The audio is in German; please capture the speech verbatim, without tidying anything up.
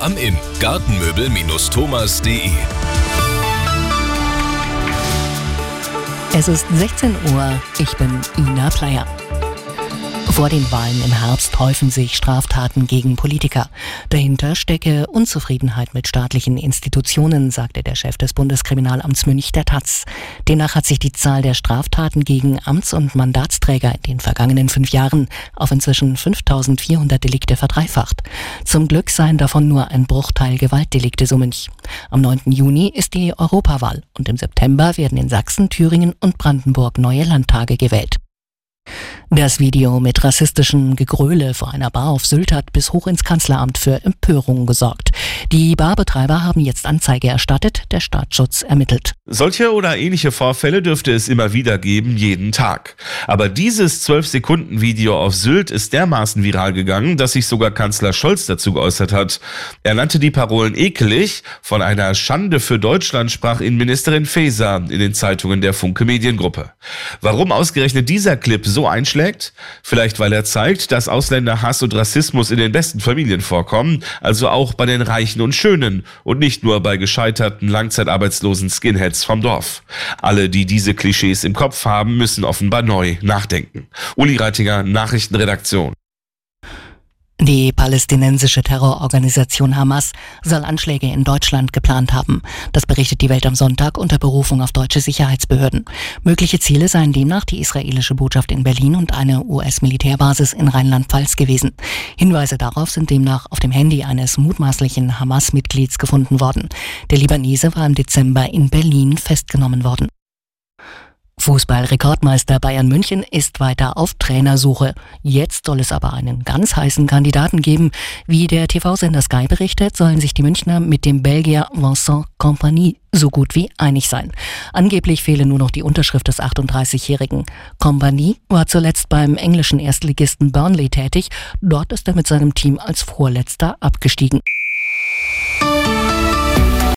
am Inn. Gartenmöbel Thomas punkt de. Es ist sechzehn Uhr, ich bin Ina Pleyer. Vor den Wahlen im Herbst häufen sich Straftaten gegen Politiker. Dahinter stecke Unzufriedenheit mit staatlichen Institutionen, sagte der Chef des Bundeskriminalamts Münch der Taz. Demnach hat sich die Zahl der Straftaten gegen Amts- und Mandatsträger in den vergangenen fünf Jahren auf inzwischen fünftausendvierhundert Delikte verdreifacht. Zum Glück seien davon nur ein Bruchteil Gewaltdelikte, so Münch. Am neunten Juni ist die Europawahl und im September werden in Sachsen, Thüringen und Brandenburg neue Landtage gewählt. Das Video mit rassistischem Gegröle vor einer Bar auf Sylt hat bis hoch ins Kanzleramt für Empörung gesorgt. Die Barbetreiber haben jetzt Anzeige erstattet, der Staatsschutz ermittelt. Solche oder ähnliche Vorfälle dürfte es immer wieder geben, jeden Tag. Aber dieses zwölf Sekunden Video auf Sylt ist dermaßen viral gegangen, dass sich sogar Kanzler Scholz dazu geäußert hat. Er nannte die Parolen ekelig, von einer Schande für Deutschland sprach Innenministerin Faeser in den Zeitungen der Funke Mediengruppe. Warum ausgerechnet dieser Clip so einschlägt? Vielleicht weil er zeigt, dass Ausländerhass und Rassismus in den besten Familien vorkommen, also auch bei den Reichen und Schönen und nicht nur bei gescheiterten, langzeitarbeitslosen Skinheads vom Dorf. Alle, die diese Klischees im Kopf haben, müssen offenbar neu nachdenken. Uli Reitinger, Nachrichtenredaktion. Die palästinensische Terrororganisation Hamas soll Anschläge in Deutschland geplant haben. Das berichtet die Welt am Sonntag unter Berufung auf deutsche Sicherheitsbehörden. Mögliche Ziele seien demnach die israelische Botschaft in Berlin und eine U S-Militärbasis in Rheinland-Pfalz gewesen. Hinweise darauf sind demnach auf dem Handy eines mutmaßlichen Hamas-Mitglieds gefunden worden. Der Libanese war im Dezember in Berlin festgenommen worden. Fußball-Rekordmeister Bayern München ist weiter auf Trainersuche. Jetzt soll es aber einen ganz heißen Kandidaten geben. Wie der T V-Sender Sky berichtet, sollen sich die Münchner mit dem Belgier Vincent Kompany so gut wie einig sein. Angeblich fehle nur noch die Unterschrift des achtunddreißigjährigen. Kompany war zuletzt beim englischen Erstligisten Burnley tätig. Dort ist er mit seinem Team als Vorletzter abgestiegen.